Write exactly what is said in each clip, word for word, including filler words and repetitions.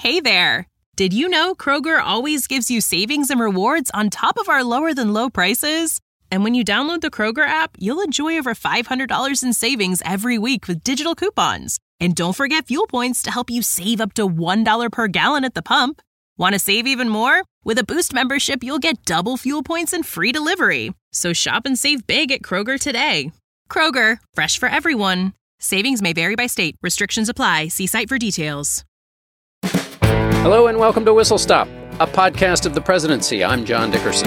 Hey there! Did you know Kroger always gives you savings and rewards on top of our lower-than-low prices? And when you download the Kroger app, you'll enjoy over five hundred dollars in savings every week with digital coupons. And don't forget fuel points to help you save up to one dollar per gallon at the pump. Want to save even more? With a Boost membership, you'll get double fuel points and free delivery. So shop and save big at Kroger today. Kroger, fresh for everyone. Savings may vary by state. Restrictions apply. See site for details. Hello and welcome to Whistle Stop, a podcast of the presidency. I'm John Dickerson.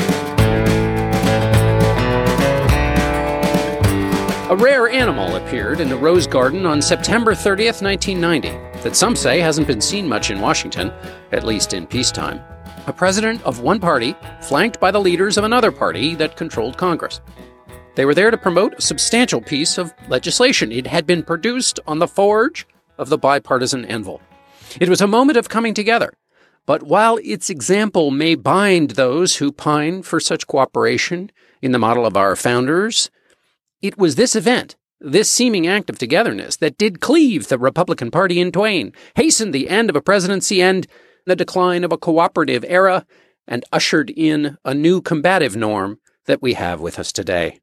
A rare animal appeared in the Rose Garden on September thirtieth, nineteen ninety, that some say hasn't been seen much in Washington, at least in peacetime. A president of one party, flanked by the leaders of another party that controlled Congress. They were there to promote a substantial piece of legislation. It had been produced on the forge of the bipartisan anvil. It was a moment of coming together. But while its example may bind those who pine for such cooperation in the model of our founders, it was this event, this seeming act of togetherness, that did cleave the Republican Party in twain, hastened the end of a presidency and the decline of a cooperative era, and ushered in a new combative norm that we have with us today.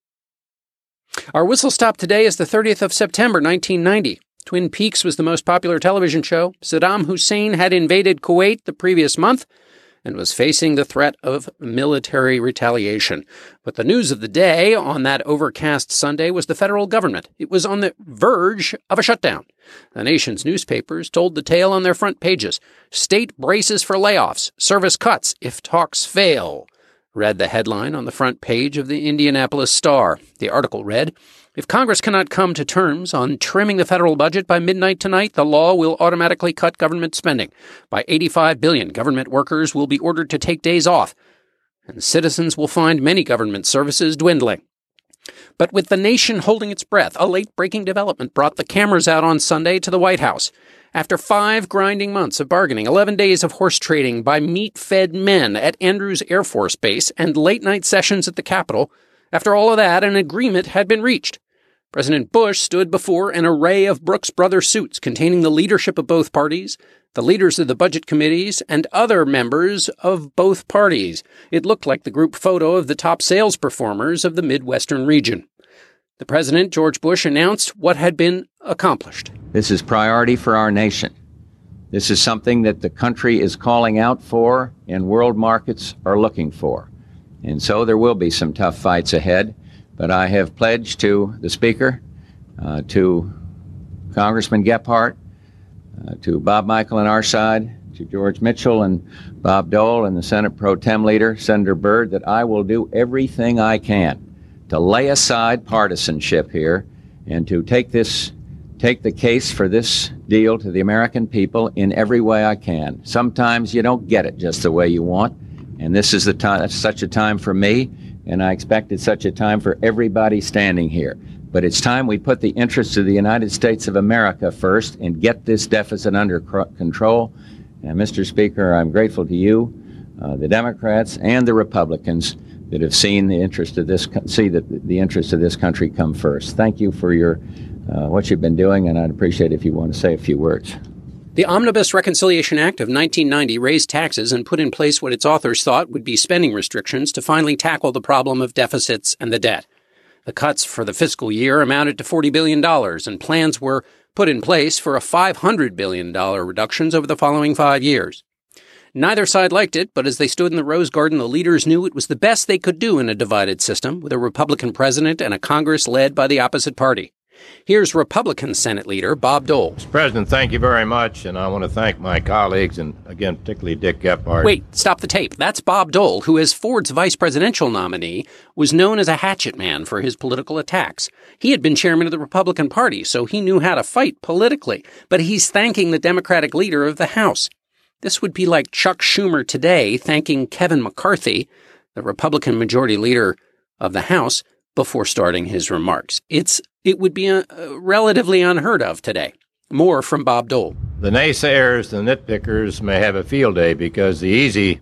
Our whistle stop today is the thirtieth of September, nineteen ninety. Twin Peaks was the most popular television show. Saddam Hussein had invaded Kuwait the previous month and was facing the threat of military retaliation. But the news of the day on that overcast Sunday was the federal government. It was on the verge of a shutdown. The nation's newspapers told the tale on their front pages. State braces for layoffs, service cuts if talks fail, read the headline on the front page of the Indianapolis Star. The article read, if Congress cannot come to terms on trimming the federal budget by midnight tonight, the law will automatically cut government spending by eighty-five billion dollars. Government workers will be ordered to take days off, and citizens will find many government services dwindling. But with the nation holding its breath, a late-breaking development brought the cameras out on Sunday to the White House. After five grinding months of bargaining, eleven days of horse trading by meat-fed men at Andrews Air Force Base, and late-night sessions at the Capitol, after all of that, an agreement had been reached. President Bush stood before an array of Brooks Brothers suits containing the leadership of both parties, the leaders of the budget committees, and other members of both parties. It looked like the group photo of the top sales performers of the Midwestern region. The president, George Bush, announced what had been accomplished. This is priority for our nation. This is something that the country is calling out for and world markets are looking for. And so there will be some tough fights ahead. But I have pledged to the Speaker, uh, to Congressman Gephardt, uh, to Bob Michel on our side, to George Mitchell and Bob Dole and the Senate Pro Tem leader, Senator Byrd, that I will do everything I can to lay aside partisanship here and to take this, take the case for this deal to the American people in every way I can. Sometimes you don't get it just the way you want, and this is the time, such a time for me. And I expect it's such a time for everybody standing here. But it's time we put the interests of the United States of America first and get this deficit under control. And Mister Speaker, I'm grateful to you, uh, the Democrats and the Republicans that have seen the interest of this, see that the interests of this country come first. Thank you for your uh, what you've been doing, and I'd appreciate it if you want to say a few words. The Omnibus Reconciliation Act of nineteen ninety raised taxes and put in place what its authors thought would be spending restrictions to finally tackle the problem of deficits and the debt. The cuts for the fiscal year amounted to forty billion dollars, and plans were put in place for a five hundred billion dollars reductions over the following five years. Neither side liked it, but as they stood in the Rose Garden, the leaders knew it was the best they could do in a divided system with a Republican president and a Congress led by the opposite party. Here's Republican Senate Leader Bob Dole. Mister President, thank you very much, and I want to thank my colleagues, and again, particularly Dick Gephardt. Wait, stop the tape. That's Bob Dole, who as Ford's vice presidential nominee was known as a hatchet man for his political attacks. He had been chairman of the Republican Party, so he knew how to fight politically, but he's thanking the Democratic leader of the House. This would be like Chuck Schumer today thanking Kevin McCarthy, the Republican majority leader of the House, before starting his remarks. It's It would be uh, relatively unheard of today. More from Bob Dole. The naysayers, the nitpickers may have a field day because the easy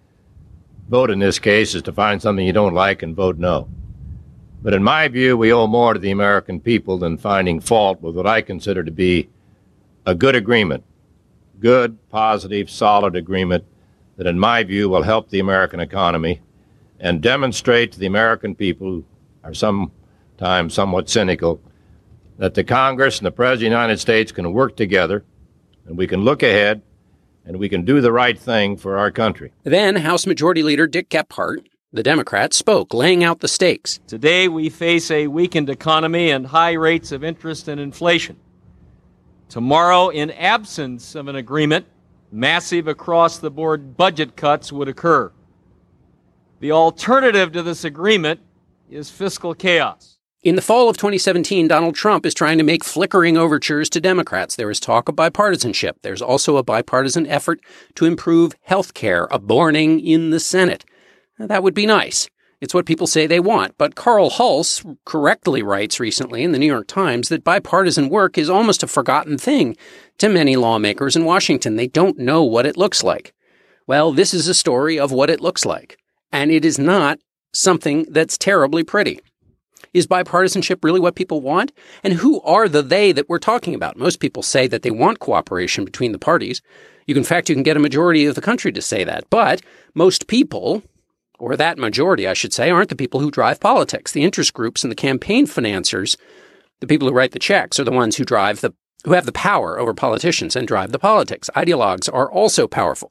vote in this case is to find something you don't like and vote no. But in my view, we owe more to the American people than finding fault with what I consider to be a good agreement good, positive, solid agreement that, in my view, will help the American economy and demonstrate to the American people, who are sometimes somewhat cynical, that the Congress and the President of the United States can work together, and we can look ahead, and we can do the right thing for our country. Then House Majority Leader Dick Gephardt, the Democrat, spoke, laying out the stakes. Today we face a weakened economy and high rates of interest and inflation. Tomorrow, in absence of an agreement, massive across-the-board budget cuts would occur. The alternative to this agreement is fiscal chaos. In the fall of twenty seventeen, Donald Trump is trying to make flickering overtures to Democrats. There is talk of bipartisanship. There's also a bipartisan effort to improve health care, a morning in the Senate. Now, that would be nice. It's what people say they want. But Carl Hulse correctly writes recently in the New York Times that bipartisan work is almost a forgotten thing to many lawmakers in Washington. They don't know what it looks like. Well, this is a story of what it looks like. And it is not something that's terribly pretty. Is bipartisanship really what people want? And who are the they that we're talking about? Most people say that they want cooperation between the parties. You can, in fact, you can get a majority of the country to say that. But most people, or that majority, I should say, aren't the people who drive politics. The interest groups and the campaign financiers, the people who write the checks, are the ones who drive the, who have the power over politicians and drive the politics. Ideologues are also powerful.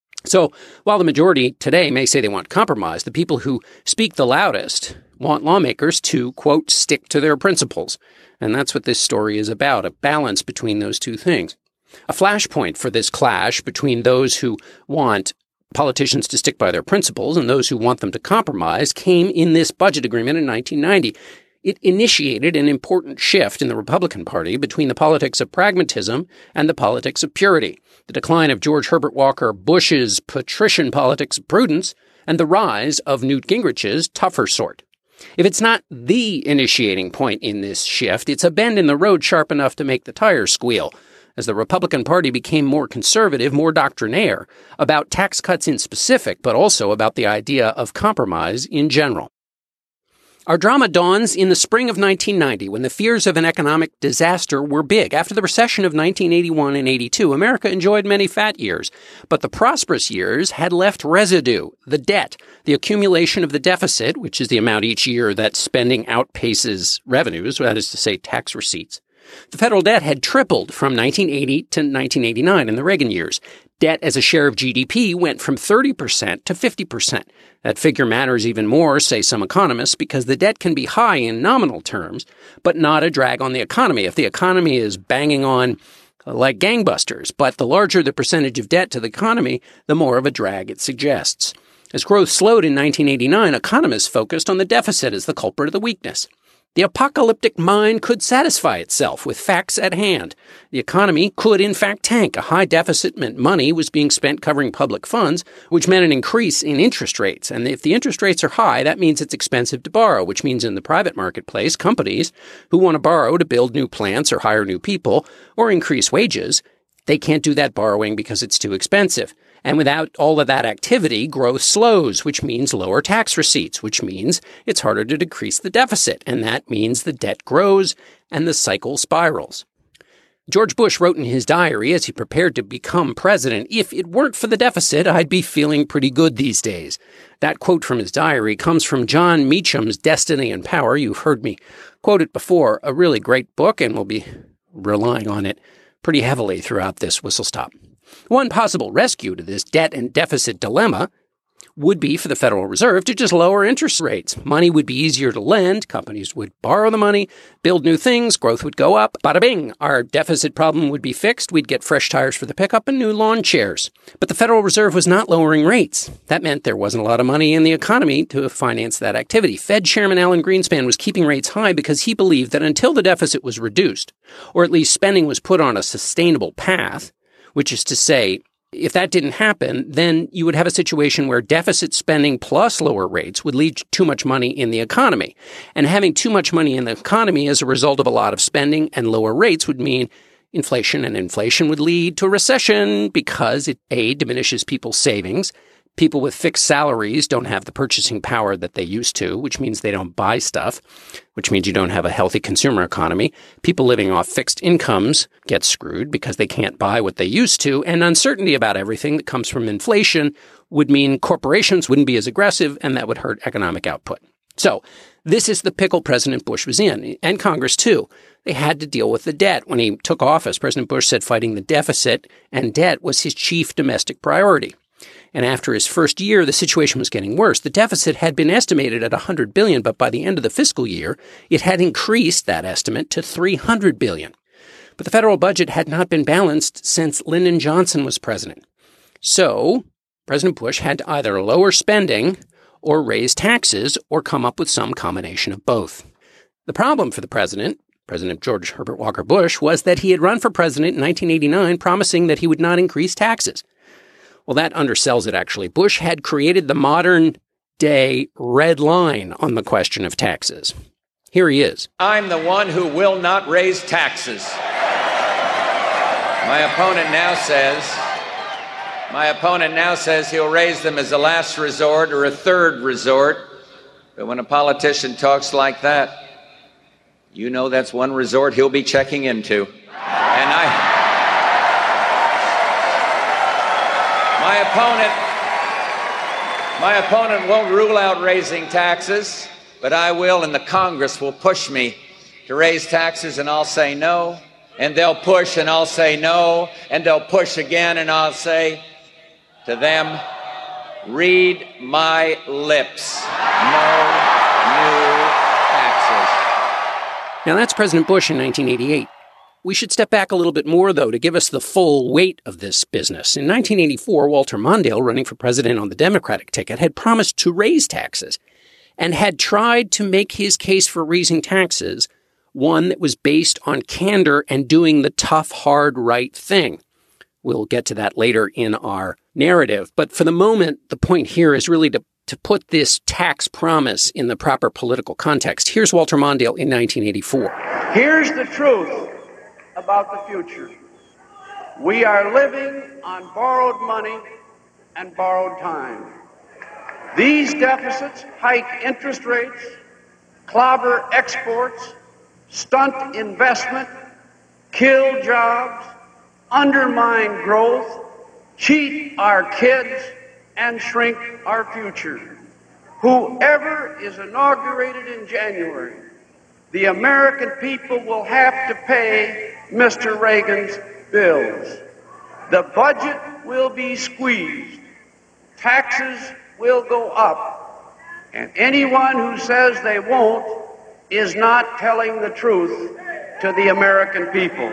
So while the majority today may say they want compromise, the people who speak the loudest want lawmakers to, quote, stick to their principles. And that's what this story is about, a balance between those two things. A flashpoint for this clash between those who want politicians to stick by their principles and those who want them to compromise came in this budget agreement in nineteen ninety. It initiated an important shift in the Republican Party between the politics of pragmatism and the politics of purity, the decline of George Herbert Walker Bush's patrician politics of prudence, and the rise of Newt Gingrich's tougher sort. If it's not the initiating point in this shift, it's a bend in the road sharp enough to make the tires squeal, as the Republican Party became more conservative, more doctrinaire, about tax cuts in specific, but also about the idea of compromise in general. Our drama dawns in the spring of nineteen ninety, when the fears of an economic disaster were big. After the recession of nineteen eighty-one and eighty-two, America enjoyed many fat years, but the prosperous years had left residue, the debt, the accumulation of the deficit, which is the amount each year that spending outpaces revenues, that is to say, tax receipts. The federal debt had tripled from nineteen eighty to nineteen eighty-nine in the Reagan years. Debt as a share of G D P went from thirty percent to fifty percent. That figure matters even more, say some economists, because the debt can be high in nominal terms, but not a drag on the economy. If the economy is banging on like gangbusters, but the larger the percentage of debt to the economy, the more of a drag it suggests. As growth slowed in nineteen eighty-nine, economists focused on the deficit as the culprit of the weakness. The apocalyptic mind could satisfy itself with facts at hand. The economy could, in fact, tank. A high deficit meant money was being spent covering public funds, which meant an increase in interest rates. And if the interest rates are high, that means it's expensive to borrow, which means in the private marketplace, companies who want to borrow to build new plants or hire new people or increase wages, they can't do that borrowing because it's too expensive. And without all of that activity, growth slows, which means lower tax receipts, which means it's harder to decrease the deficit. And that means the debt grows and the cycle spirals. George Bush wrote in his diary as he prepared to become president, "If it weren't for the deficit, I'd be feeling pretty good these days." That quote from his diary comes from John Meacham's Destiny and Power. You've heard me quote it before, a really great book, and we'll be relying on it pretty heavily throughout this whistle stop. One possible rescue to this debt and deficit dilemma would be for the Federal Reserve to just lower interest rates. Money would be easier to lend, companies would borrow the money, build new things, growth would go up. Bada bing, our deficit problem would be fixed, we'd get fresh tires for the pickup and new lawn chairs. But the Federal Reserve was not lowering rates. That meant there wasn't a lot of money in the economy to finance that activity. Fed Chairman Alan Greenspan was keeping rates high because he believed that until the deficit was reduced, or at least spending was put on a sustainable path, which is to say, if that didn't happen, then you would have a situation where deficit spending plus lower rates would lead to too much money in the economy. And having too much money in the economy as a result of a lot of spending and lower rates would mean inflation, and inflation would lead to a recession because it, A, diminishes people's savings, People with fixed salaries don't have the purchasing power that they used to, which means they don't buy stuff, which means you don't have a healthy consumer economy. People living off fixed incomes get screwed because they can't buy what they used to, and uncertainty about everything that comes from inflation would mean corporations wouldn't be as aggressive, and that would hurt economic output. So this is the pickle President Bush was in, and Congress too. They had to deal with the debt. When he took office, President Bush said fighting the deficit and debt was his chief domestic priority. And after his first year, the situation was getting worse. The deficit had been estimated at one hundred billion dollars, but by the end of the fiscal year, it had increased that estimate to three hundred billion dollars. But the federal budget had not been balanced since Lyndon Johnson was president. So President Bush had to either lower spending or raise taxes or come up with some combination of both. The problem for the president, President George Herbert Walker Bush, was that he had run for president in nineteen eighty-nine promising that he would not increase taxes. Well, that undersells it, actually. Bush had created the modern-day red line on the question of taxes. Here he is. I'm the one who will not raise taxes. My opponent now says, my opponent now says he'll raise them as a last resort or a third resort. But when a politician talks like that, you know that's one resort he'll be checking into. And I... My opponent, my opponent won't rule out raising taxes, but I will, and the Congress will push me to raise taxes, and I'll say no, and they'll push, and I'll say no, and they'll push again, and I'll say to them, read my lips, no new taxes. Now that's President Bush in nineteen eighty-eight. We should step back a little bit more, though, to give us the full weight of this business. In nineteen eighty-four, Walter Mondale, running for president on the Democratic ticket, had promised to raise taxes and had tried to make his case for raising taxes one that was based on candor and doing the tough, hard, right thing. We'll get to that later in our narrative. But for the moment, the point here is really to, to put this tax promise in the proper political context. Here's Walter Mondale in nineteen eighty-four. Here's the truth about the future. We are living on borrowed money and borrowed time. These deficits hike interest rates, clobber exports, stunt investment, kill jobs, undermine growth, cheat our kids, and shrink our future. Whoever is inaugurated in January, the American people will have to pay Mister Reagan's bills. The budget will be squeezed. Taxes will go up. And anyone who says they won't is not telling the truth to the American people.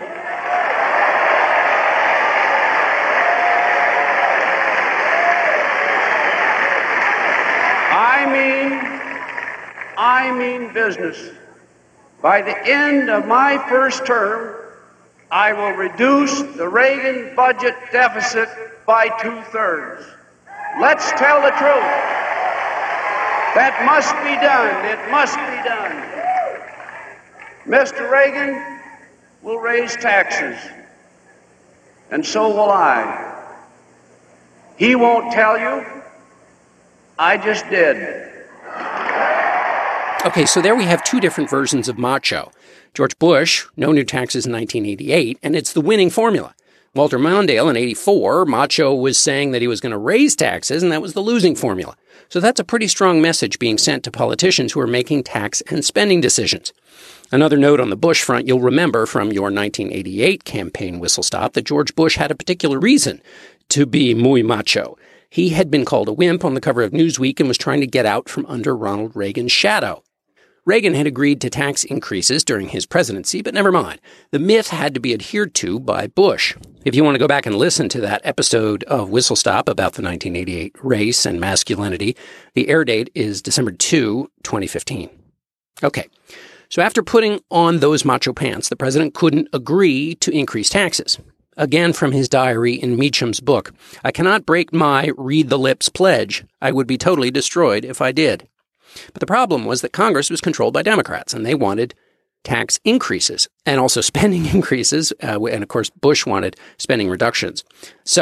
I mean, I mean business. By the end of my first term, I will reduce the Reagan budget deficit by two-thirds. Let's tell the truth. That must be done. It must be done. Mister Reagan will raise taxes, and so will I. He won't tell you. I just did. Okay, so there we have two different versions of macho. George Bush, no new taxes in nineteen eighty-eight, and it's the winning formula. Walter Mondale in eighty-four, macho was saying that he was going to raise taxes, and that was the losing formula. So that's a pretty strong message being sent to politicians who are making tax and spending decisions. Another note on the Bush front, you'll remember from your nineteen eighty-eight campaign whistle stop that George Bush had a particular reason to be muy macho. He had been called a wimp on the cover of Newsweek and was trying to get out from under Ronald Reagan's shadow. Reagan had agreed to tax increases during his presidency, but never mind. The myth had to be adhered to by Bush. If you want to go back and listen to that episode of Whistle Stop about the nineteen eighty-eight race and masculinity, the air date is December second, twenty fifteen. Okay, so after putting on those macho pants, the president couldn't agree to increase taxes. Again from his diary in Meacham's book, I cannot break my read the lips pledge. I would be totally destroyed if I did. But the problem was that Congress was controlled by Democrats, and they wanted tax increases and also spending increases. Uh, and of course, Bush wanted spending reductions. So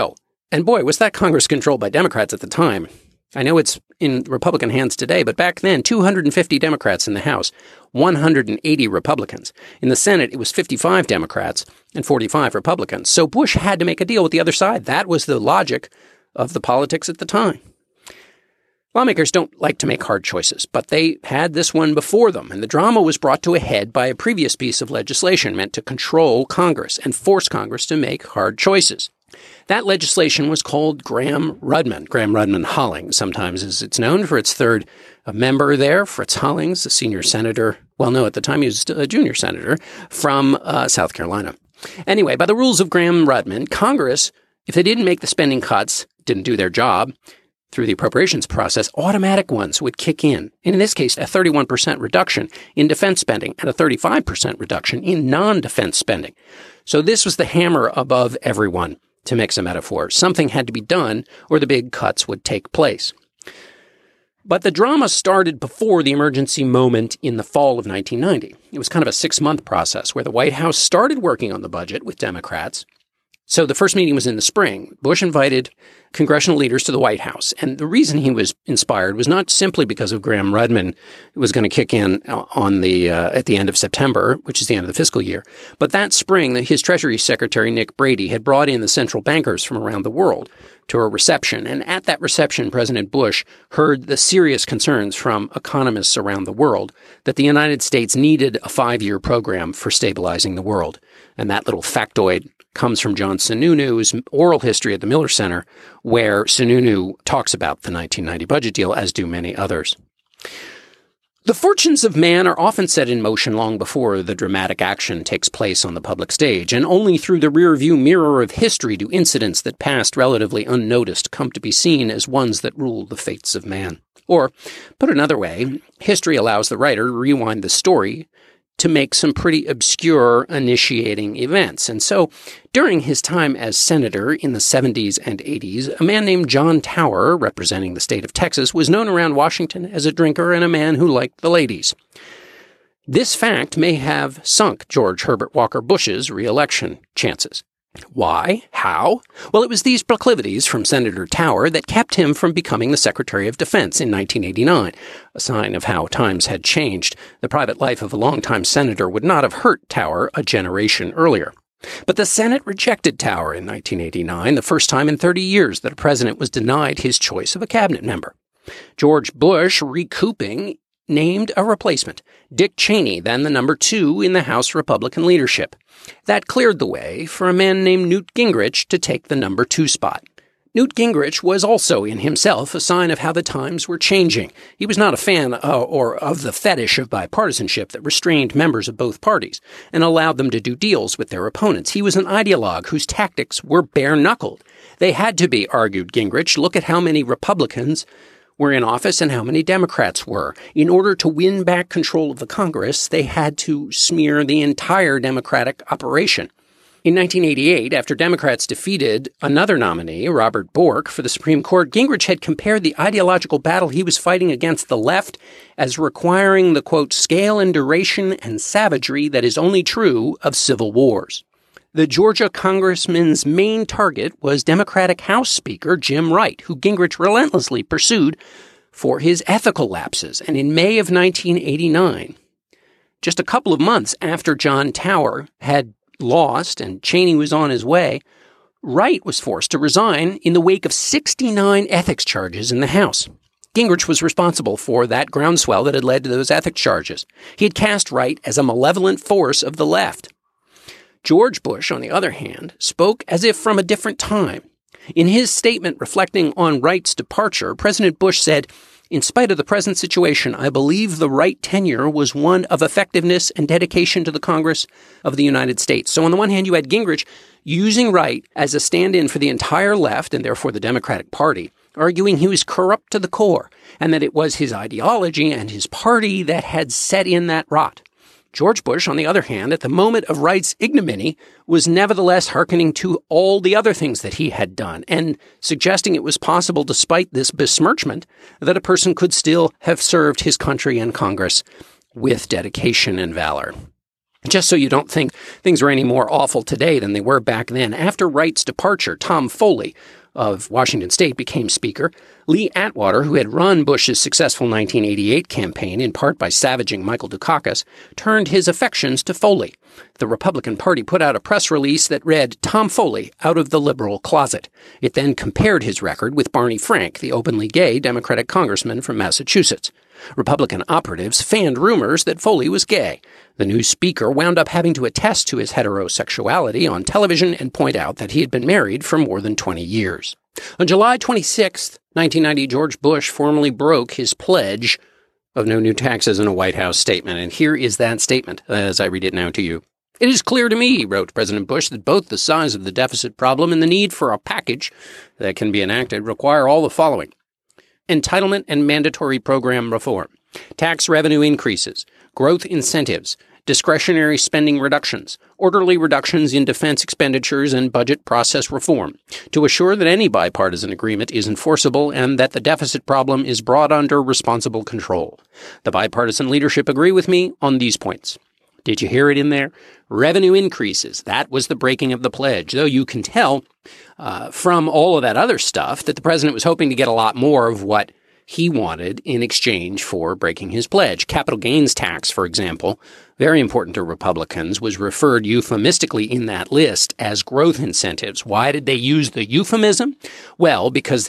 And boy, was that Congress controlled by Democrats at the time. I know it's in Republican hands today, but back then, two hundred fifty Democrats in the House, one hundred eighty Republicans. In the Senate, it was fifty-five Democrats and forty-five Republicans. So Bush had to make a deal with the other side. That was the logic of the politics at the time. Lawmakers don't like to make hard choices, but they had this one before them, and the drama was brought to a head by a previous piece of legislation meant to control Congress and force Congress to make hard choices. That legislation was called Gramm-Rudman, Gramm-Rudman-Hollings, sometimes as it's known for its third member there, Fritz Hollings, a senior senator, well, no, at the time he was a junior senator, from uh, South Carolina. Anyway, by the rules of Gramm-Rudman, Congress, if they didn't make the spending cuts, didn't do their job, through the appropriations process, automatic ones would kick in. And in this case, a thirty-one percent reduction in defense spending and a thirty-five percent reduction in non-defense spending. So this was the hammer above everyone, to mix a metaphor. Something had to be done or the big cuts would take place. But the drama started before the emergency moment in the fall of nineteen ninety. It was kind of a six-month process where the White House started working on the budget with Democrats. So the first meeting was in the spring. Bush invited congressional leaders to the White House. And the reason he was inspired was not simply because of Gramm-Rudman was going to kick in on the uh, at the end of September, which is the end of the fiscal year. But that spring, his Treasury Secretary, Nick Brady, had brought in the central bankers from around the world to a reception. And at that reception, President Bush heard the serious concerns from economists around the world that the United States needed a five-year program for stabilizing the world. And that little factoid comes from John Sununu's oral history at the Miller Center, where Sununu talks about the nineteen ninety budget deal, as do many others. The fortunes of man are often set in motion long before the dramatic action takes place on the public stage, and only through the rearview mirror of history do incidents that passed relatively unnoticed come to be seen as ones that rule the fates of man. Or, put another way, history allows the writer to rewind the story to make some pretty obscure initiating events. And so, during his time as senator in the seventies and eighties, a man named John Tower, representing the state of Texas, was known around Washington as a drinker and a man who liked the ladies. This fact may have sunk George Herbert Walker Bush's re-election chances. Why? How? Well, it was these proclivities from Senator Tower that kept him from becoming the Secretary of Defense in nineteen eighty-nine, a sign of how times had changed. The private life of a longtime senator would not have hurt Tower a generation earlier. But the Senate rejected Tower in nineteen eighty-nine, the first time in thirty years that a president was denied his choice of a cabinet member. George Bush, recouping, named a replacement, Dick Cheney, then the number two in the House Republican leadership. That cleared the way for a man named Newt Gingrich to take the number two spot. Newt Gingrich was also in himself a sign of how the times were changing. He was not a fan uh, or of the fetish of bipartisanship that restrained members of both parties and allowed them to do deals with their opponents. He was an ideologue whose tactics were bare-knuckled. They had to be, argued Gingrich. Look at how many Republicans were in office and how many Democrats were. In order to win back control of the Congress, they had to smear the entire Democratic operation. In nineteen eighty-eight, after Democrats defeated another nominee, Robert Bork, for the Supreme Court, Gingrich had compared the ideological battle he was fighting against the left as requiring the, quote, scale and duration and savagery that is only true of civil wars. The Georgia congressman's main target was Democratic House Speaker Jim Wright, who Gingrich relentlessly pursued for his ethical lapses. And in May of nineteen eighty-nine, just a couple of months after John Tower had lost and Cheney was on his way, Wright was forced to resign in the wake of sixty-nine ethics charges in the House. Gingrich was responsible for that groundswell that had led to those ethics charges. He had cast Wright as a malevolent force of the left. George Bush, on the other hand, spoke as if from a different time. In his statement reflecting on Wright's departure, President Bush said, "In spite of the present situation, I believe the Wright tenure was one of effectiveness and dedication to the Congress of the United States." So on the one hand, you had Gingrich using Wright as a stand-in for the entire left and therefore the Democratic Party, arguing he was corrupt to the core and that it was his ideology and his party that had set in that rot. George Bush, on the other hand, at the moment of Wright's ignominy, was nevertheless hearkening to all the other things that he had done and suggesting it was possible, despite this besmirchment, that a person could still have served his country and Congress with dedication and valor. Just so you don't think things are any more awful today than they were back then, after Wright's departure, Tom Foley, of Washington State, became Speaker, Lee Atwater, who had run Bush's successful nineteen eighty-eight campaign, in part by savaging Michael Dukakis, turned his affections to Foley. The Republican Party put out a press release that read, "Tom Foley, out of the liberal closet." It then compared his record with Barney Frank, the openly gay Democratic congressman from Massachusetts. Republican operatives fanned rumors that Foley was gay. The new speaker wound up having to attest to his heterosexuality on television and point out that he had been married for more than twenty years. On July twenty-sixth, nineteen ninety, George Bush formally broke his pledge of no new taxes in a White House statement. And here is that statement as I read it now to you. "It is clear to me," wrote President Bush, "that both the size of the deficit problem and the need for a package that can be enacted require all the following: entitlement and mandatory program reform, tax revenue increases, growth incentives, discretionary spending reductions, orderly reductions in defense expenditures, and budget process reform, to assure that any bipartisan agreement is enforceable and that the deficit problem is brought under responsible control. The bipartisan leadership agree with me on these points." Did you hear it in there? Revenue increases. That was the breaking of the pledge, though you can tell uh, from all of that other stuff that the president was hoping to get a lot more of what he wanted in exchange for breaking his pledge. Capital gains tax, for example, very important to Republicans, was referred euphemistically in that list as growth incentives. Why did they use the euphemism? Well, because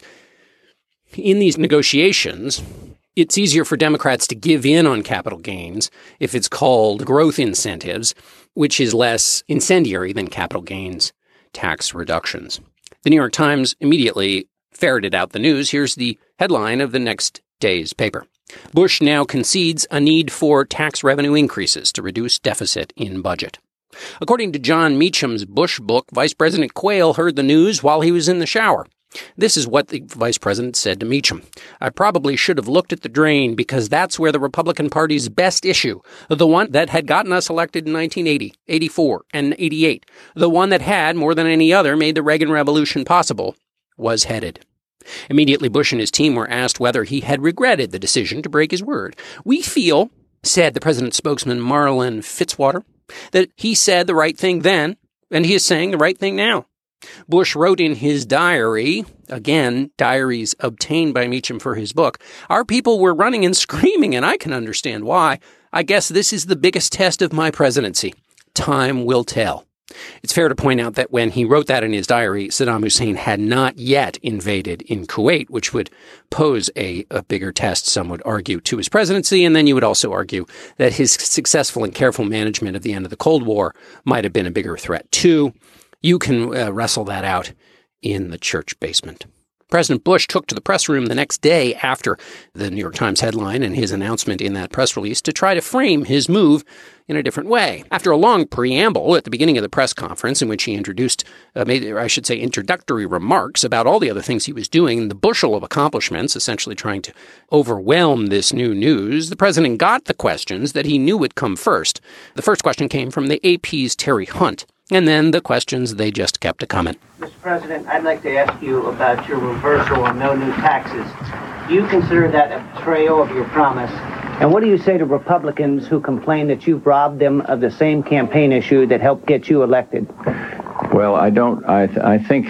in these negotiations, it's easier for Democrats to give in on capital gains if it's called growth incentives, which is less incendiary than capital gains tax reductions. The New York Times immediately ferreted out the news. Here's the headline of the next day's paper. Bush now concedes a need for tax revenue increases to reduce deficit in budget. According to John Meacham's Bush book, Vice President Quayle heard the news while he was in the shower. This is what the vice president said to Meacham. "I probably should have looked at the drain because that's where the Republican Party's best issue, the one that had gotten us elected in nineteen eighty, eighty-four, and eighty-eight, the one that had, more than any other, made the Reagan Revolution possible, was headed." Immediately, Bush and his team were asked whether he had regretted the decision to break his word. "We feel," said the president's spokesman Marlin Fitzwater, "that he said the right thing then, and he is saying the right thing now." Bush wrote in his diary, again, diaries obtained by Meacham for his book, "Our people were running and screaming, and I can understand why. I guess this is the biggest test of my presidency. Time will tell." It's fair to point out that when he wrote that in his diary, Saddam Hussein had not yet invaded in Kuwait, which would pose a, a bigger test, some would argue, to his presidency. And then you would also argue that his successful and careful management of the end of the Cold War might have been a bigger threat, too. You can uh, wrestle that out in the church basement. President Bush took to the press room the next day after the New York Times headline and his announcement in that press release to try to frame his move in a different way. After a long preamble at the beginning of the press conference in which he introduced, uh, made, I should say, introductory remarks about all the other things he was doing, the bushel of accomplishments, essentially trying to overwhelm this new news, the president got the questions that he knew would come first. The first question came from the A P's Terry Hunt. And then the questions, they just kept a coming. Mister President, I'd like to ask you about your reversal on no new taxes. Do you consider that a betrayal of your promise? And what do you say to Republicans who complain that you've robbed them of the same campaign issue that helped get you elected? Well, I don't, I, th- I think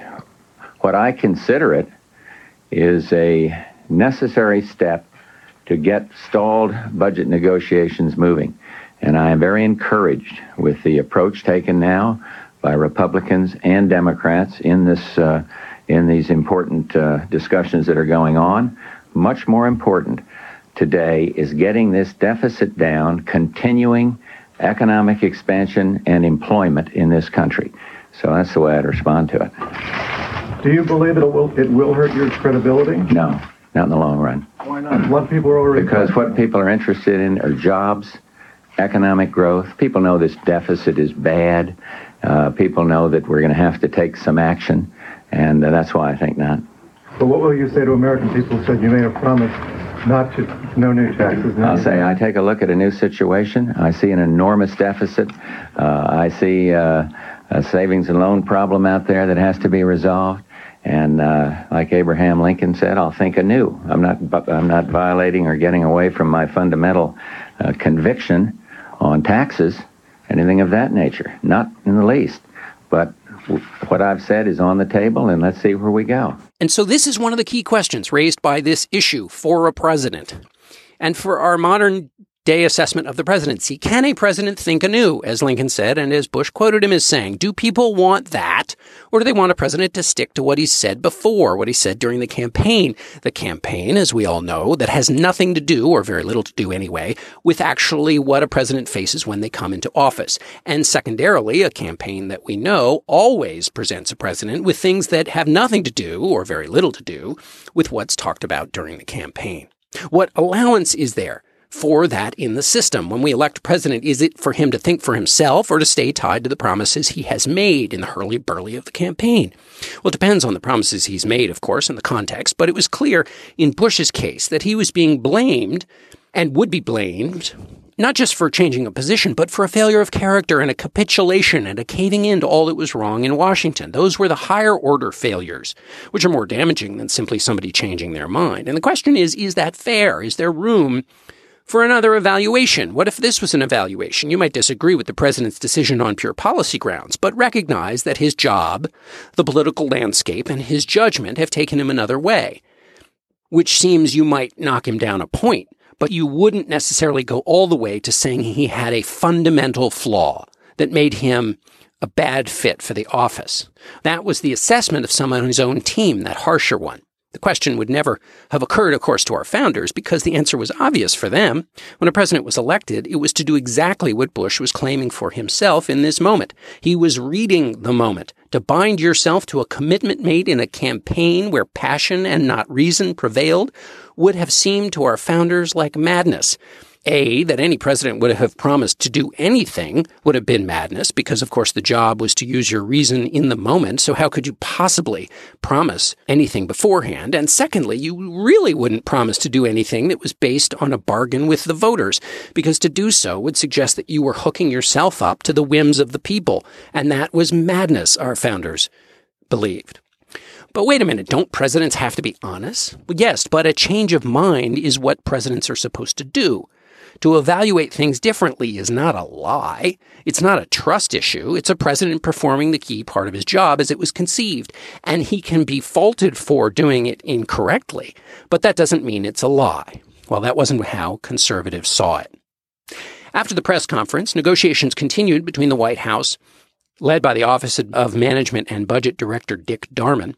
what I consider it is a necessary step to get stalled budget negotiations moving. And I am very encouraged with the approach taken now by Republicans and Democrats in this, uh, in these important uh, discussions that are going on. Much more important today is getting this deficit down, continuing economic expansion and employment in this country. So that's the way I'd respond to it. Do you believe it will, it will hurt your credibility? No, not in the long run. Why not? What people are already... Because what people are interested in are jobs, economic growth. People know this deficit is bad. Uh, people know that we're going to have to take some action, and uh, that's why I think not. But what will you say to American people who said you made a promise not to, no new taxes? No I'll new say taxes. I take a look at a new situation. I see an enormous deficit. Uh, I see uh, a savings and loan problem out there that has to be resolved. And uh, like Abraham Lincoln said, I'll think anew. I'm not, I'm not violating or getting away from my fundamental uh, conviction on taxes, anything of that nature, not in the least. But what I've said is on the table, and let's see where we go. And so this is one of the key questions raised by this issue for a president. And for our modern day assessment of the presidency, can a president think anew, as Lincoln said, and as Bush quoted him as saying? Do people want that, or do they want a president to stick to what he said before, what he said during the campaign? The campaign, as we all know, that has nothing to do, or very little to do anyway, with actually what a president faces when they come into office. And secondarily, a campaign that we know always presents a president with things that have nothing to do, or very little to do, with what's talked about during the campaign. What allowance is there for that in the system? When we elect a president, is it for him to think for himself or to stay tied to the promises he has made in the hurly-burly of the campaign? Well, it depends on the promises he's made, of course, in the context, but it was clear in Bush's case that he was being blamed and would be blamed not just for changing a position, but for a failure of character and a capitulation and a caving in to all that was wrong in Washington. Those were the higher order failures, which are more damaging than simply somebody changing their mind. And the question is, is that fair? Is there room for another evaluation? What if this was an evaluation? You might disagree with the president's decision on pure policy grounds, but recognize that his job, the political landscape, and his judgment have taken him another way, which seems you might knock him down a point, but you wouldn't necessarily go all the way to saying he had a fundamental flaw that made him a bad fit for the office. That was the assessment of someone on his own team, that harsher one. The question would never have occurred, of course, to our founders because the answer was obvious for them. When a president was elected, it was to do exactly what Bush was claiming for himself in this moment. He was reading the moment. To bind yourself to a commitment made in a campaign where passion and not reason prevailed would have seemed to our founders like madness. A, that any president would have promised to do anything would have been madness because, of course, the job was to use your reason in the moment. So how could you possibly promise anything beforehand? And secondly, you really wouldn't promise to do anything that was based on a bargain with the voters, because to do so would suggest that you were hooking yourself up to the whims of the people. And that was madness, our founders believed. But wait a minute, don't presidents have to be honest? Well, yes, but a change of mind is what presidents are supposed to do. To evaluate things differently is not a lie. It's not a trust issue. It's a president performing the key part of his job as it was conceived. And he can be faulted for doing it incorrectly. But that doesn't mean it's a lie. Well, that wasn't how conservatives saw it. After the press conference, negotiations continued between the White House, led by the Office of Management and Budget Director Dick Darman,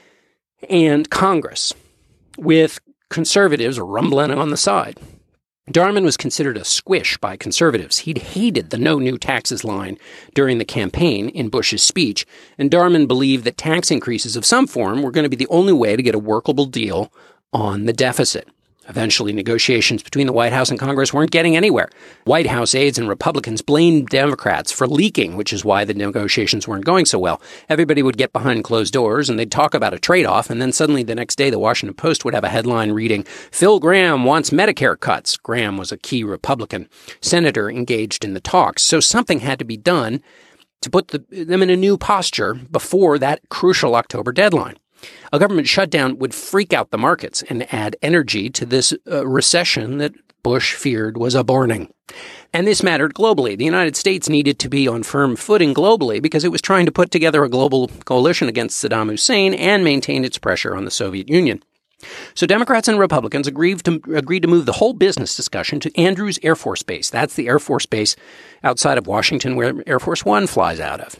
and Congress, with conservatives rumbling on the side. Darman was considered a squish by conservatives. He'd hated the no new taxes line during the campaign in Bush's speech, and Darman believed that tax increases of some form were going to be the only way to get a workable deal on the deficit. Eventually, negotiations between the White House and Congress weren't getting anywhere. White House aides and Republicans blamed Democrats for leaking, which is why the negotiations weren't going so well. Everybody would get behind closed doors, and they'd talk about a trade-off, and then suddenly the next day the Washington Post would have a headline reading, "Phil Gramm wants Medicare cuts." Gramm was a key Republican senator engaged in the talks, so something had to be done to put the, them in a new posture before that crucial October deadline. A government shutdown would freak out the markets and add energy to this uh, recession that Bush feared was a-borning. And this mattered globally. The United States needed to be on firm footing globally because it was trying to put together a global coalition against Saddam Hussein and maintain its pressure on the Soviet Union. So Democrats and Republicans agreed to, agreed to move the whole business discussion to Andrews Air Force Base. That's the Air Force Base outside of Washington where Air Force One flies out of.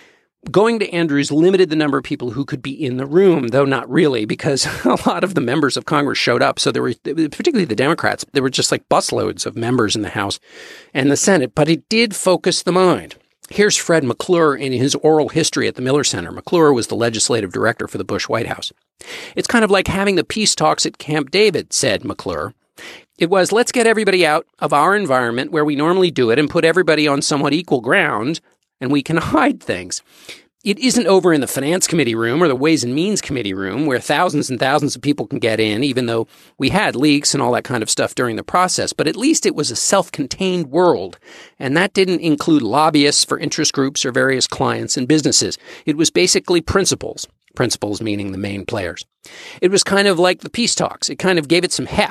Going to Andrews limited the number of people who could be in the room, though not really, because a lot of the members of Congress showed up. So there were, particularly the Democrats, there were just like busloads of members in the House and the Senate, but it did focus the mind. Here's Fred McClure in his oral history at the Miller Center. McClure was the legislative director for the Bush White House. It's kind of like having the peace talks at Camp David, said McClure. It was, let's get everybody out of our environment where we normally do it and put everybody on somewhat equal ground, and we can hide things. It isn't over in the Finance Committee room or the Ways and Means Committee room where thousands and thousands of people can get in, even though we had leaks and all that kind of stuff during the process. But at least it was a self-contained world, and that didn't include lobbyists for interest groups or various clients and businesses. It was basically principals, principals meaning the main players. It was kind of like the peace talks. It kind of gave it some heft.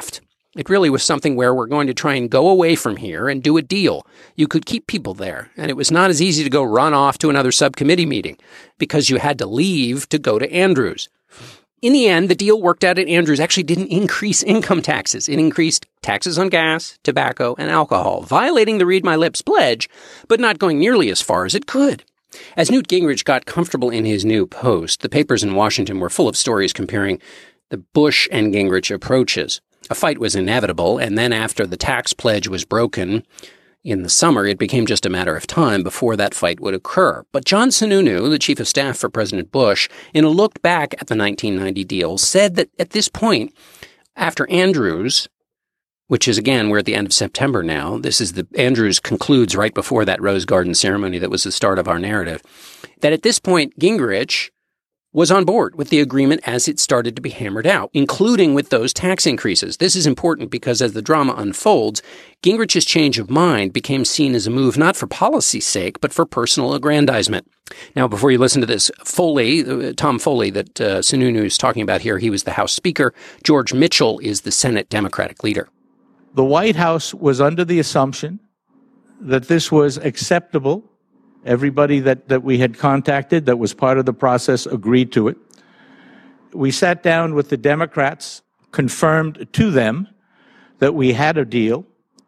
It really was something where we're going to try and go away from here and do a deal. You could keep people there, and it was not as easy to go run off to another subcommittee meeting because you had to leave to go to Andrews. In the end, the deal worked out at Andrews actually didn't increase income taxes. It increased taxes on gas, tobacco, and alcohol, violating the Read My Lips pledge, but not going nearly as far as it could. As Newt Gingrich got comfortable in his new post, the papers in Washington were full of stories comparing the Bush and Gingrich approaches. A fight was inevitable, and then after the tax pledge was broken in the summer, it became just a matter of time before that fight would occur. But John Sununu, the chief of staff for President Bush, in a look back at the nineteen ninety deal, said that at this point, after Andrews, which is, again, we're at the end of September now, this is the, Andrews concludes right before that Rose Garden ceremony that was the start of our narrative, that at this point, Gingrich was on board with the agreement as it started to be hammered out, including with those tax increases. This is important because as the drama unfolds, Gingrich's change of mind became seen as a move not for policy's sake, but for personal aggrandizement. Now, before you listen to this, Foley, uh, Tom Foley, that uh, Sununu is talking about here, he was the House Speaker. George Mitchell is the Senate Democratic leader. The White House was under the assumption that this was acceptable. Everybody that, that we had contacted that was part of the process agreed to it. We sat down with the Democrats, confirmed to them that we had a deal.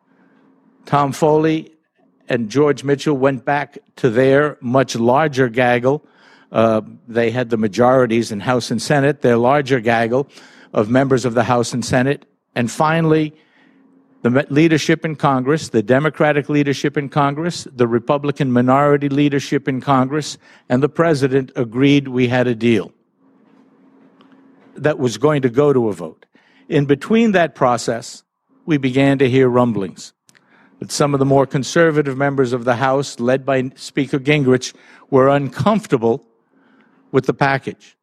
Tom Foley and George Mitchell went back to their much larger gaggle. Uh, they had the majorities in House and Senate, their larger gaggle of members of the House and Senate. And finally, the leadership in Congress, the Democratic leadership in Congress, the Republican minority leadership in Congress, and the president agreed we had a deal that was going to go to a vote. In between that process, we began to hear rumblings that some of the more conservative members of the House, led by Speaker Gingrich, were uncomfortable with the package.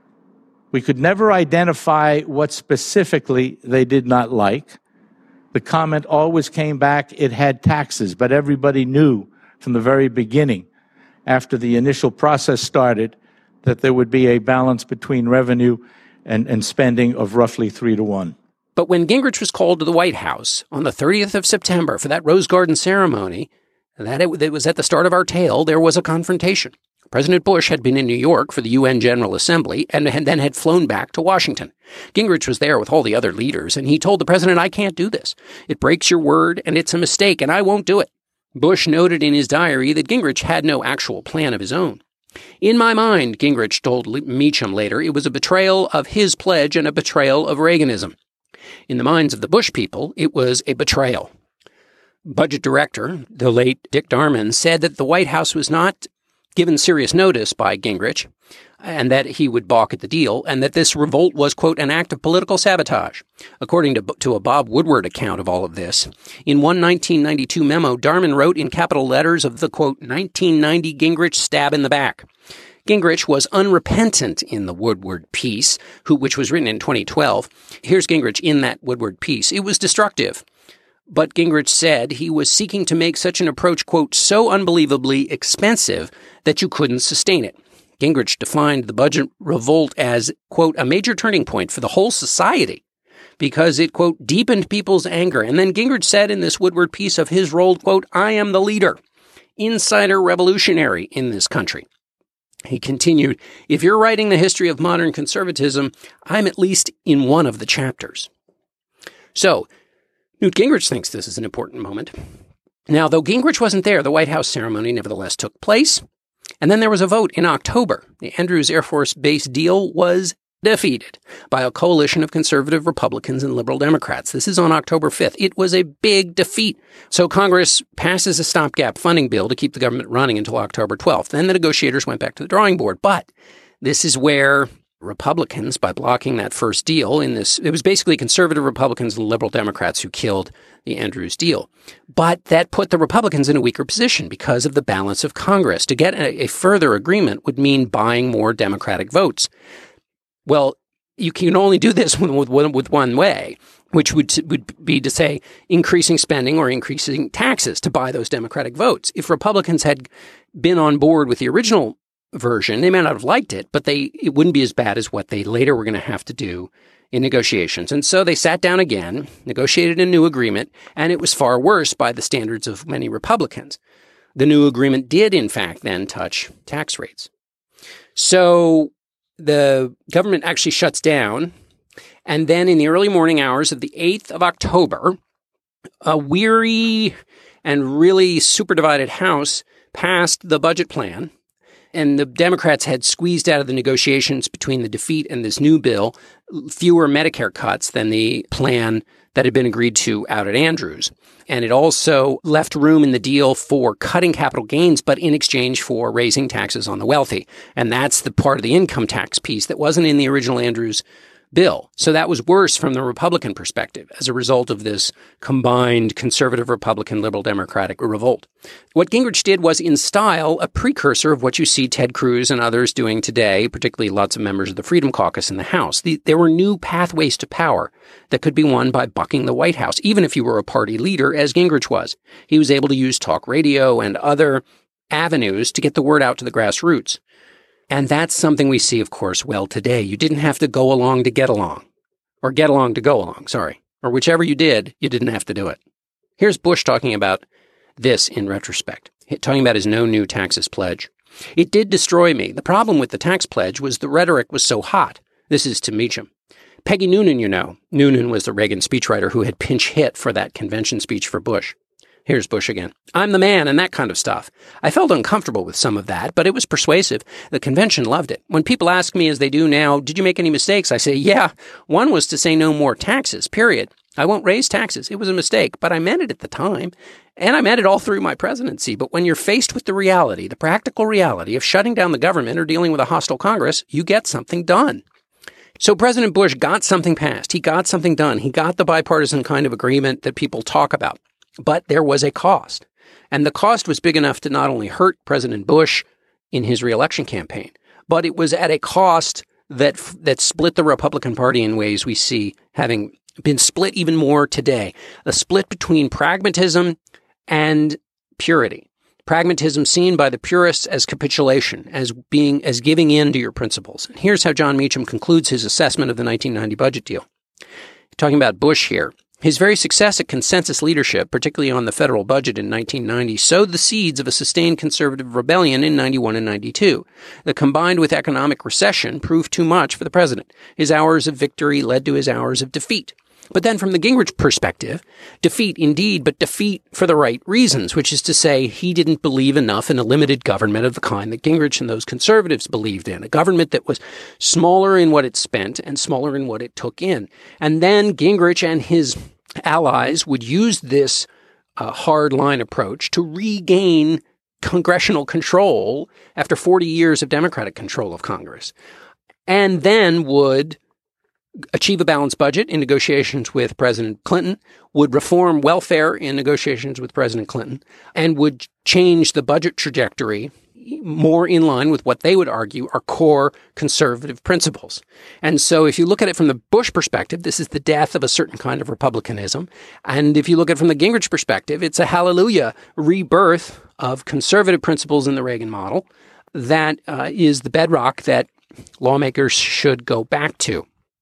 We could never identify what specifically they did not like. The comment always came back, it had taxes, but everybody knew from the very beginning, after the initial process started, that there would be a balance between revenue and, and spending of roughly three to one. But when Gingrich was called to the White House on the thirtieth of September for that Rose Garden ceremony, that it, it was at the start of our tale, there was a confrontation. President Bush had been in New York for the U N General Assembly and had, then had flown back to Washington. Gingrich was there with all the other leaders, and he told the president, I can't do this. It breaks your word, and it's a mistake, and I won't do it. Bush noted in his diary that Gingrich had no actual plan of his own. In my mind, Gingrich told Meacham later, it was a betrayal of his pledge and a betrayal of Reaganism. In the minds of the Bush people, it was a betrayal. Budget director, the late Dick Darman, said that the White House was not given serious notice by Gingrich, and that he would balk at the deal, and that this revolt was, quote, an act of political sabotage. According to, to a Bob Woodward account of all of this, in one nineteen ninety-two memo, Darman wrote in capital letters of the, quote, nineteen ninety Gingrich stab in the back. Gingrich was unrepentant in the Woodward piece, who, which was written in twenty twelve. Here's Gingrich in that Woodward piece. It was destructive. But Gingrich said he was seeking to make such an approach, quote, so unbelievably expensive that you couldn't sustain it. Gingrich defined the budget revolt as, quote, a major turning point for the whole society because it, quote, deepened people's anger. And then Gingrich said in this Woodward piece of his role, quote, I am the leader, insider revolutionary in this country. He continued, if you're writing the history of modern conservatism, I'm at least in one of the chapters. So, Newt Gingrich thinks this is an important moment. Now, though Gingrich wasn't there, the White House ceremony nevertheless took place. And then there was a vote in October. The Andrews Air Force Base deal was defeated by a coalition of conservative Republicans and liberal Democrats. This is on October fifth. It was a big defeat. So Congress passes a stopgap funding bill to keep the government running until October twelfth. Then the negotiators went back to the drawing board. But this is where Republicans, by blocking that first deal in this, it was basically conservative Republicans and liberal Democrats who killed the Andrews deal. But that put the Republicans in a weaker position because of the balance of Congress. To get a, a further agreement would mean buying more Democratic votes. Well, you can only do this with, with, with one way, which would, would be to say increasing spending or increasing taxes to buy those Democratic votes. If Republicans had been on board with the original version, they may not have liked it, but they it wouldn't be as bad as what they later were going to have to do in negotiations. And so they sat down again, negotiated a new agreement, and it was far worse by the standards of many Republicans. The new agreement did, in fact, then touch tax rates. So the government actually shuts down. And then in the early morning hours of the eighth of October, a weary and really super divided House passed the budget plan. And the Democrats had squeezed out of the negotiations between the defeat and this new bill fewer Medicare cuts than the plan that had been agreed to out at Andrews. And it also left room in the deal for cutting capital gains, but in exchange for raising taxes on the wealthy. And that's the part of the income tax piece that wasn't in the original Andrews bill. So that was worse from the Republican perspective as a result of this combined conservative Republican liberal Democratic revolt. What Gingrich did was, in style, a precursor of what you see Ted Cruz and others doing today, particularly lots of members of the Freedom Caucus in the House. The, there were new pathways to power that could be won by bucking the White House, even if you were a party leader, as Gingrich was. He was able to use talk radio and other avenues to get the word out to the grassroots. And that's something we see, of course, well today. You didn't have to go along to get along, or get along to go along, sorry. Or whichever you did, you didn't have to do it. Here's Bush talking about this in retrospect, talking about his no new taxes pledge. It did destroy me. The problem with the tax pledge was the rhetoric was so hot. This is to Meacham. Peggy Noonan, you know. Noonan was the Reagan speechwriter who had pinch hit for that convention speech for Bush. Here's Bush again. I'm the man and that kind of stuff. I felt uncomfortable with some of that, but it was persuasive. The convention loved it. When people ask me, as they do now, did you make any mistakes? I say, yeah. One was to say no more taxes, period. I won't raise taxes. It was a mistake, but I meant it at the time. And I meant it all through my presidency. But when you're faced with the reality, the practical reality of shutting down the government or dealing with a hostile Congress, you get something done. So President Bush got something passed. He got something done. He got the bipartisan kind of agreement that people talk about. But there was a cost. And the cost was big enough to not only hurt President Bush in his reelection campaign, but it was at a cost that that split the Republican Party in ways we see having been split even more today. A split between pragmatism and purity. Pragmatism seen by the purists as capitulation, as being as giving in to your principles. And here's how John Meacham concludes his assessment of the nineteen ninety budget deal. Talking about Bush here. His very success at consensus leadership, particularly on the federal budget in nineteen ninety, sowed the seeds of a sustained conservative rebellion in ninety-one and ninety-two. The combined with economic recession proved too much for the president. His hours of victory led to his hours of defeat. But then from the Gingrich perspective, defeat indeed, but defeat for the right reasons, which is to say he didn't believe enough in a limited government of the kind that Gingrich and those conservatives believed in, a government that was smaller in what it spent and smaller in what it took in. And then Gingrich and his allies would use this uh, hard-line approach to regain congressional control after forty years of Democratic control of Congress, and then would achieve a balanced budget in negotiations with President Clinton, would reform welfare in negotiations with President Clinton, and would change the budget trajectory more in line with what they would argue are core conservative principles. And so if you look at it from the Bush perspective, this is the death of a certain kind of republicanism. And if you look at it from the Gingrich perspective, it's a hallelujah rebirth of conservative principles in the Reagan model that uh, is the bedrock that lawmakers should go back to.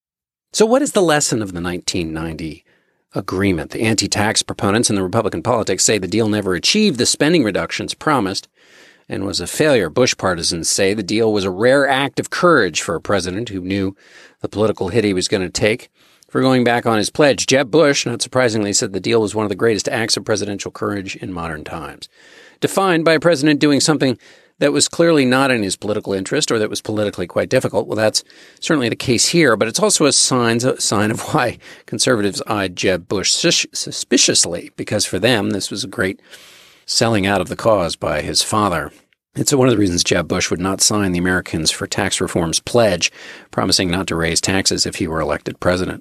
So what is the lesson of the nineteen ninety agreement? The anti-tax proponents in the Republican politics say the deal never achieved the spending reductions promised and was a failure. Bush partisans say the deal was a rare act of courage for a president who knew the political hit he was going to take for going back on his pledge. Jeb Bush, not surprisingly, said the deal was one of the greatest acts of presidential courage in modern times. Defined by a president doing something that was clearly not in his political interest or that was politically quite difficult. Well, that's certainly the case here, but it's also a sign, a sign of why conservatives eyed Jeb Bush suspiciously, because for them, this was a great selling out of the cause by his father. It's one of the reasons Jeb Bush would not sign the Americans for Tax Reform's pledge, promising not to raise taxes if he were elected president.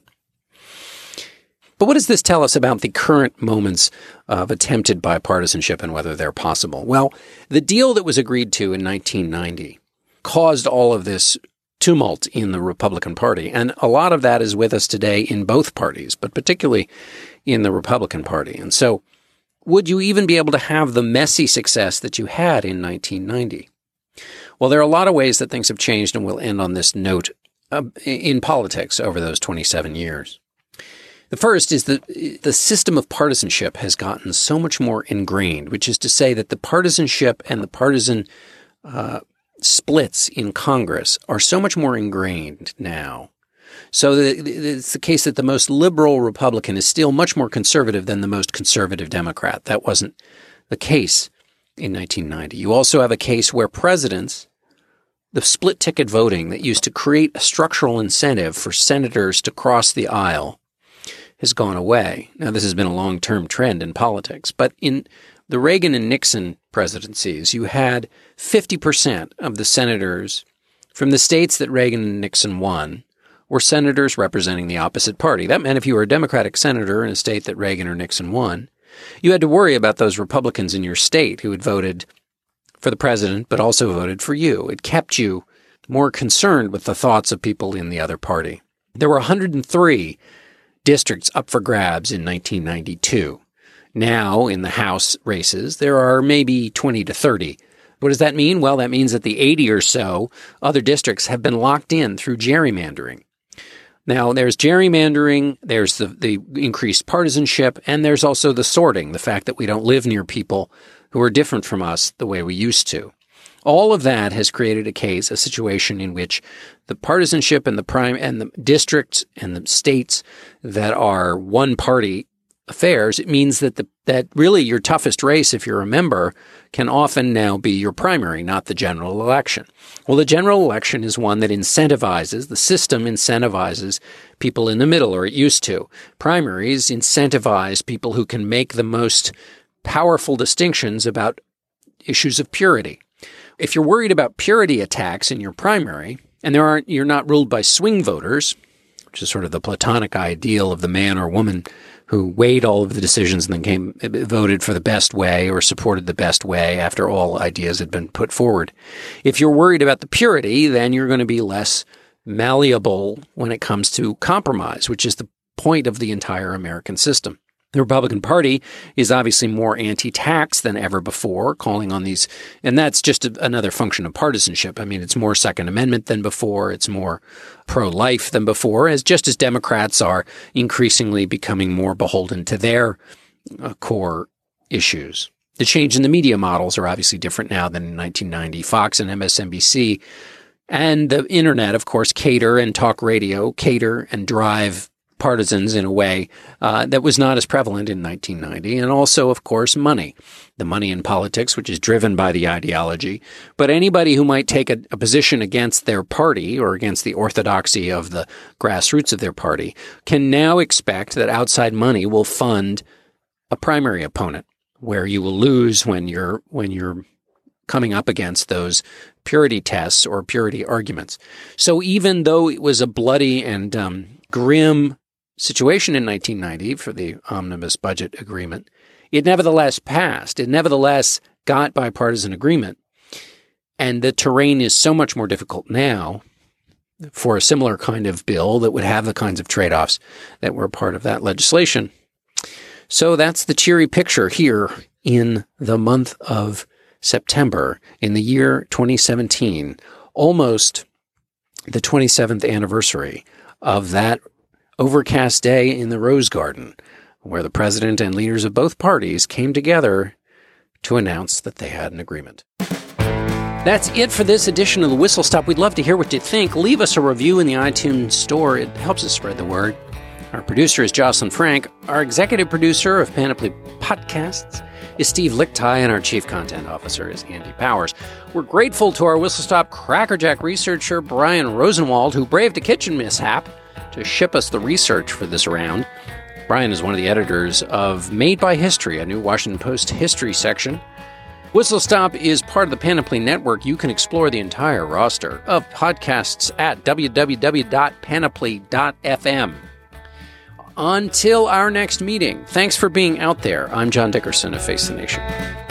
But what does this tell us about the current moments of attempted bipartisanship and whether they're possible? Well, the deal that was agreed to in nineteen ninety caused all of this tumult in the Republican Party. And a lot of that is with us today in both parties, but particularly in the Republican Party. And so would you even be able to have the messy success that you had in nineteen ninety? Well, there are a lot of ways that things have changed, and we'll end on this note uh, in politics over those twenty-seven years. The first is that the system of partisanship has gotten so much more ingrained, which is to say that the partisanship and the partisan uh, splits in Congress are so much more ingrained now. So it's the case that the most liberal Republican is still much more conservative than the most conservative Democrat. That wasn't the case in nineteen ninety. You also have a case where presidents, the split ticket voting that used to create a structural incentive for senators to cross the aisle, has gone away. Now, this has been a long-term trend in politics, but in the Reagan and Nixon presidencies, you had fifty percent of the senators from the states that Reagan and Nixon won were senators representing the opposite party. That meant if you were a Democratic senator in a state that Reagan or Nixon won, you had to worry about those Republicans in your state who had voted for the president but also voted for you. It kept you more concerned with the thoughts of people in the other party. There were one hundred three districts up for grabs in nineteen ninety-two. Now, in the House races, there are maybe twenty to thirty. What does that mean? Well, that means that the eighty or so other districts have been locked in through gerrymandering. Now, there's gerrymandering, there's the, the increased partisanship, and there's also the sorting, the fact that we don't live near people who are different from us the way we used to. All of that has created a case, a situation in which the partisanship and the prime and the districts and the states that are one-party affairs, it means that the that really your toughest race, if you're a member, can often now be your primary, not the general election. Well, the general election is one that incentivizes, the system incentivizes people in the middle, or it used to. Primaries incentivize people who can make the most powerful distinctions about issues of purity. If you're worried about purity attacks in your primary, and there aren't, you're not ruled by swing voters, which is sort of the Platonic ideal of the man or woman who weighed all of the decisions and then came voted for the best way or supported the best way after all ideas had been put forward. If you're worried about the purity, then you're going to be less malleable when it comes to compromise, which is the point of the entire American system. The Republican Party is obviously more anti-tax than ever before, calling on these, and that's just a, another function of partisanship. I mean, it's more Second Amendment than before. It's more pro-life than before, as just as Democrats are increasingly becoming more beholden to their uh, core issues. The change in the media models are obviously different now than in nineteen ninety. Fox and M S N B C and the internet, of course, cater and talk radio, cater and drive partisans in a way uh, that was not as prevalent in nineteen ninety. And also, of course, money. The money in politics, which is driven by the ideology. But anybody who might take a, a position against their party or against the orthodoxy of the grassroots of their party can now expect that outside money will fund a primary opponent, where you will lose when you're when you're coming up against those purity tests or purity arguments. So even though it was a bloody and um, grim situation in nineteen ninety for the omnibus budget agreement, it nevertheless passed. It nevertheless got bipartisan agreement. And the terrain is so much more difficult now for a similar kind of bill that would have the kinds of trade-offs that were part of that legislation. So that's the cheery picture here in the month of September in the year twenty seventeen, almost the twenty-seventh anniversary of that overcast day in the Rose Garden, where the president and leaders of both parties came together to announce that they had an agreement. That's it for this edition of the Whistle Stop. We'd love to hear what you think. Leave us a review in the iTunes store. It helps us spread the word. Our producer is Jocelyn Frank. Our executive producer of Panoply Podcasts is Steve Lichtai, and our chief content officer is Andy Powers. We're grateful to our Whistle Stop Crackerjack researcher, Brian Rosenwald, who braved a kitchen mishap to ship us the research for this round. Brian is one of the editors of Made by History, a new Washington Post history section. Whistle Stop is part of the Panoply Network. You can explore the entire roster of podcasts at w w w dot panoply dot f m. Until our next meeting, thanks for being out there. I'm John Dickerson of Face the Nation.